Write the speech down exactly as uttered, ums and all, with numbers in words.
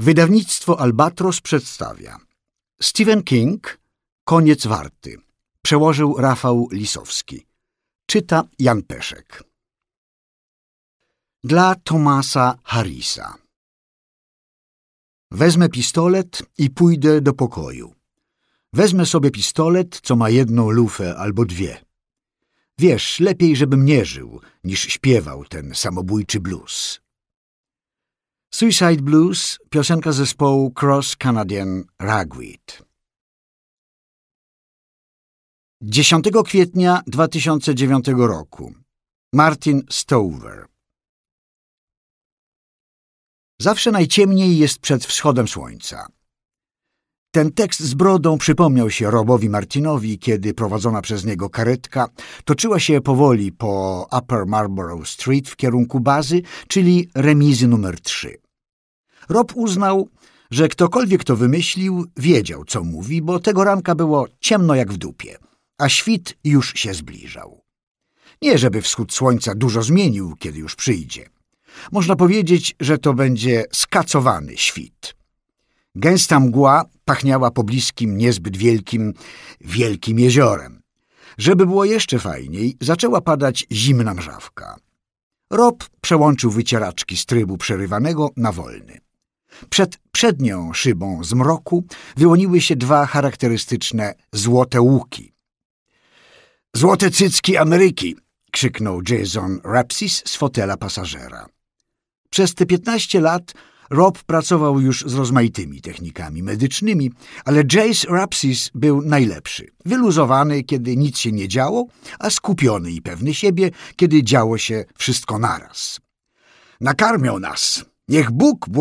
Wydawnictwo Albatros przedstawia Stephen King, Koniec warty. Przełożył Rafał Lisowski. Czyta Jan Peszek. Dla Thomasa Harrisa. Wezmę pistolet i pójdę do pokoju. Wezmę sobie pistolet, co ma jedną lufę albo dwie. Wiesz, lepiej, żebym nie żył, niż śpiewał ten samobójczy blues. Suicide Blues, piosenka zespołu Cross Canadian Ragweed. dziesiątego kwietnia dwa tysiące dziewiątego roku. Martin Stover. Zawsze najciemniej jest przed wschodem słońca. Ten tekst z brodą przypomniał się Robowi Martinowi, kiedy prowadzona przez niego karetka toczyła się powoli po Upper Marlborough Street w kierunku bazy, czyli remizy numer trzy. Rob uznał, że ktokolwiek to wymyślił, wiedział, co mówi, bo tego ranka było ciemno jak w dupie, a świt już się zbliżał. Nie, żeby wschód słońca dużo zmienił, kiedy już przyjdzie. Można powiedzieć, że to będzie skacowany świt. Gęsta mgła pachniała pobliskim, niezbyt wielkim, wielkim jeziorem. Żeby było jeszcze fajniej, zaczęła padać zimna mrzawka. Rob przełączył wycieraczki z trybu przerywanego na wolny. Przed przednią szybą zmroku wyłoniły się dwa charakterystyczne złote łuki. „Złote cycki Ameryki!” krzyknął Jason Rapsis z fotela pasażera. Przez te piętnaście lat Rob pracował już z rozmaitymi technikami medycznymi, ale Jace Rapsis był najlepszy. Wyluzowany, kiedy nic się nie działo, a skupiony i pewny siebie, kiedy działo się wszystko naraz. „Nakarmią nas! Niech Bóg